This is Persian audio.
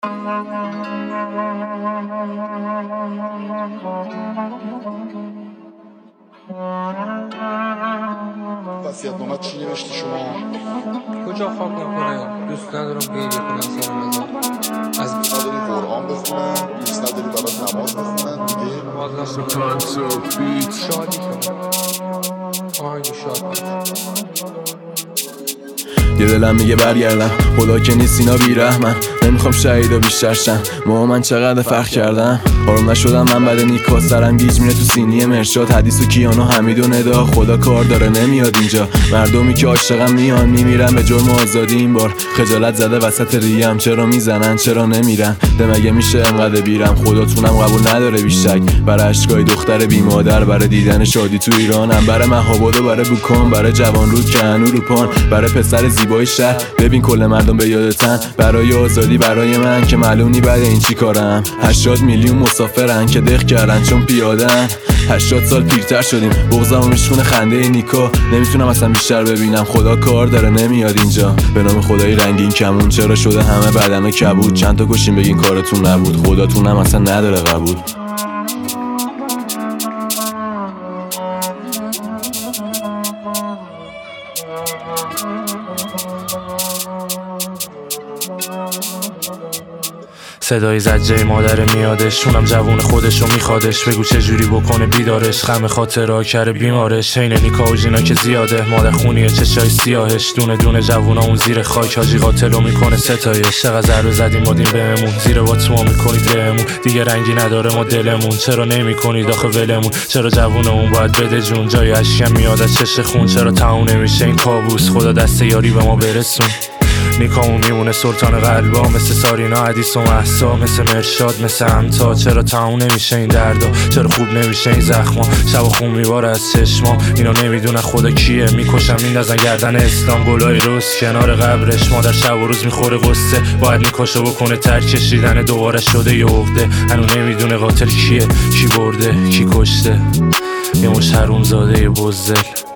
وصیت‌نامه چی نوشتی شما؟ کجا خاک نکنه؟ دوست ندارم گریه کنم سر مزار. از دوست نداری قرآن بخونن؟ دوست نداری برات نماز بخونن دیگه؟ نماز نخونم شادی کنم آهنگ شاد کنم. یه دلم میگه برگردم، خدا که نیست اینا بیرحمن. نمیخوام شهیدا بیشتر شن، من چقدر فرق کردم. آروم نشدم من بعد نیکا، سرم گیج میره تو سینی مرشاد. حدیث و کیانو حمید و ندا، خدا کار داره نمیاد اینجا. مردمی که عاشقم میان میمیرن به جرم آزادی. این بار خجالت زده وسط ریم، چرا میزنن چرا نمیرن؟ مگه میشه انقدر بیرم؟ خداتونم قبول نداره بیشک. برای اشکای دختر بی مادر، برای دیدن شادی تو ایرانم، برای مهاباد و برای بوکان، برای جوان رود که هنو رو پان، برای پسر زیبای شهر. ببین کل مردم به یادتن، برای آزادی برای من که معلومی بعد این چی کارم. 80 میلیون مسافرن که دق کردن چون پیادن. 80 سال پیرتر شدیم، بغضم میشونه خنده نیکا. نمیتونم اصلا بیشتر ببینم، خدا کار داره نمیاد اینجا. به نام خدای رنگین کمون، چرا شده همه بدن کبود؟ چند تا کشیم بگین کارتون نبود، خداتونم اصلا نداره قبول. صدای زجه مادر میادش، اونم جوون خودشو میخوادش. بگو چه جوری بکنه بیدارش، غم خاطرها کره بیمارش. حین نیکا و جینا که زیاده، مادر خونیه چشای سیاهش. دونه دونه جوونا اون زیر خاک، حاجی قاتلو میکنه ستایش. چقدر ضربه زدیم بادیم بهمون، زیر واتما میکنید بهمون. دیگه رنگی نداره ما دلمون، چرا نمیکنید آخه ولمون؟ چرا جوون اون باید بده جون؟ جای اشکم میاد از چش خون، چرا تموم نمیشه این کابوس؟ خدا دست یاری به ما برسون. نیکامون میمونه سلطان قلبا، مثل سارینا حدیث و مهسا، مثل مرشاد مثل همتا. چرا تموم نمیشه این دردا؟ چرا خوب نمیشه این زخما؟ شب و خون میباره از چشما، اینا نمیدونه خدا کیه. میکشم میندازن گردن اسلام، گلای روز کنار قبرش. مادر شب و روز میخوره قصه، باید نیکاشو بکنه ترک کشیدن. دوباره شده یه عقده، هنو نمیدونه قاتل کیه، کی برده کی کشته. یه مش حروم زاده بزدل.